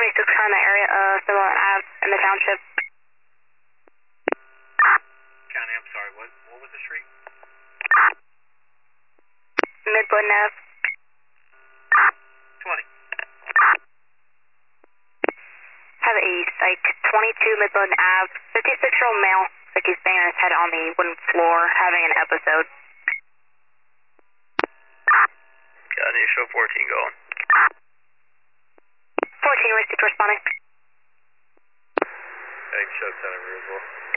76 car in the area, similar Ave in the township. County, I'm sorry, what was the street? Midland Ave. 20. Have a psych 22 Midland Ave, 56-year-old male, like he's banging his head on the wooden floor, having an episode. County, show 14 going. 14, received responding. Heading show 10 of Roosevelt.